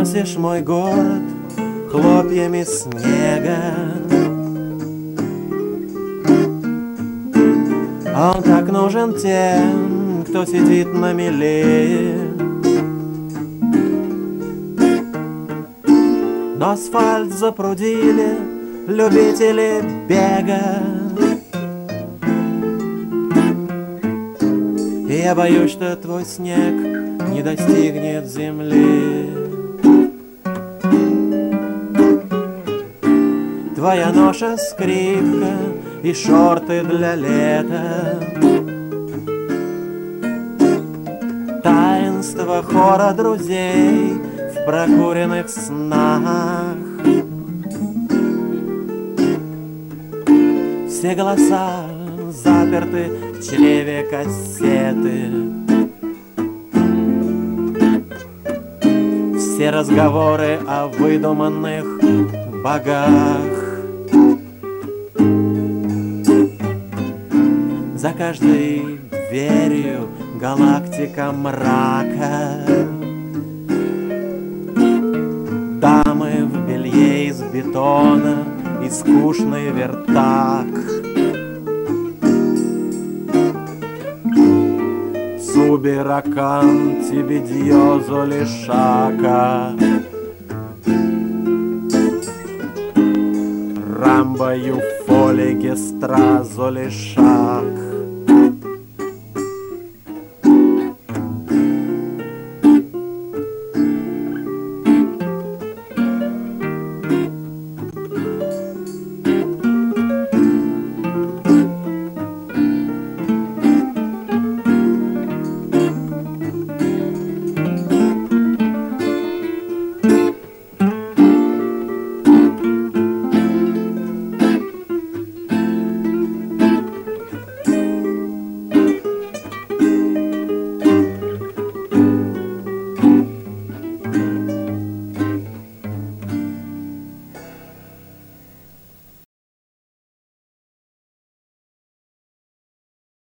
Носишь мой город хлопьями снега, он так нужен тем, кто сидит на мели. Но асфальт запрудили любители бега, и я боюсь, что твой снег не достигнет земли. Твоя ноша скрипка и шорты для лета, таинство хора друзей в прокуренных снах. Все голоса заперты в чреве кассеты, все разговоры о выдуманных богах. За каждой дверью галактика мрака, дамы в белье из бетона и скучный вертак. Суби раканти бидьозо лишака, рамбо юфоли гестразо лишака.